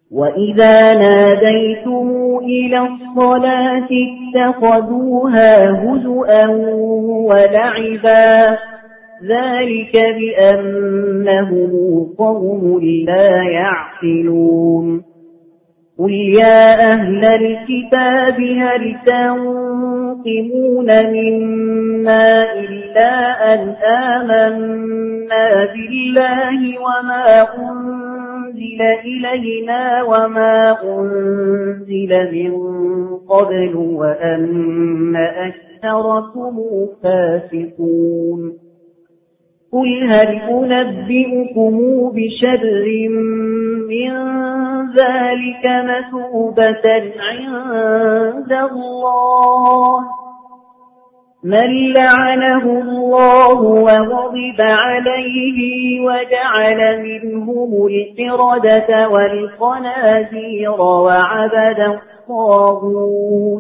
وإذا ناديتم إلى الصلاة اتخذوها هزؤا ولعبا ذلك بأنهم قوم لا يعقلون قل يا أهل الكتاب هل تنقمون منا إلا أن آمنا بالله وما أنزل إلينا وما أنزل من قبل وأن أكثركم فاسقون قل هل أنبئكم بشر من ذلك مثوبة عند الله من لعنه الله وغضب عليه وجعل منهم القردة والخنازير وعبد الطاغوت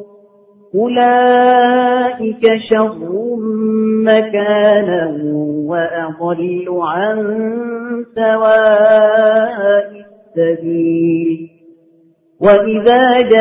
أولئك شر مكانا وأضل عن سواء السبيل وإذا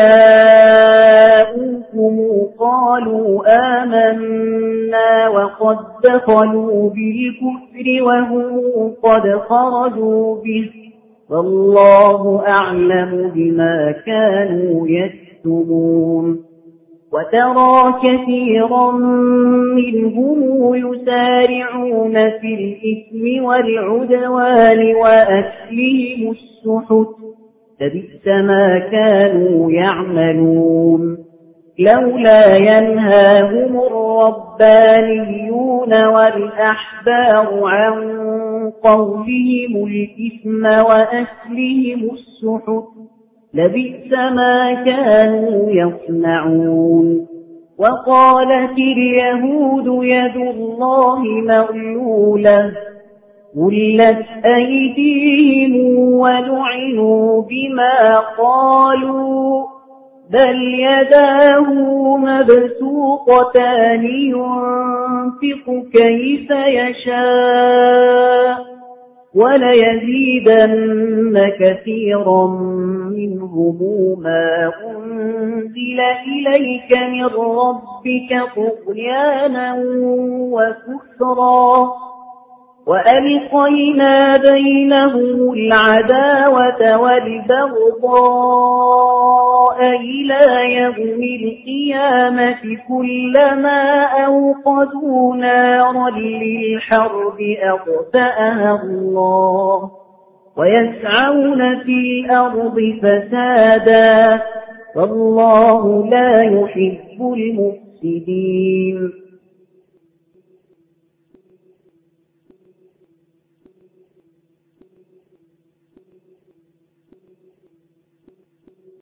جاءوكم قالوا آمنا وقد دخلوا بالكفر وهم قد خرجوا به والله أعلم بما كانوا يكتمون وترى كثيرا منهم يسارعون في الإثم والعدوان وأكلهم السحت لبئس ما كانوا يعملون لولا ينهاهم الربانيون والأحبار عن قولهم الإثم وأكلهم السحت لبئس ما كانوا يصنعون وقالت اليهود يد الله مغلولة غلت أيديهم ولعنوا بما قالوا بل يداه مبسوطتان ينفق كيف يشاء وليزيدن كثيرا منهم ما أنزل إليك من ربك طغيانا وكفرا وألقينا بينهم العداوة والبغضاء إلى يوم القيامة كلما أوقدوا نارا للحرب أطفأها الله ويسعون في الأرض فسادا والله لا يحب المفسدين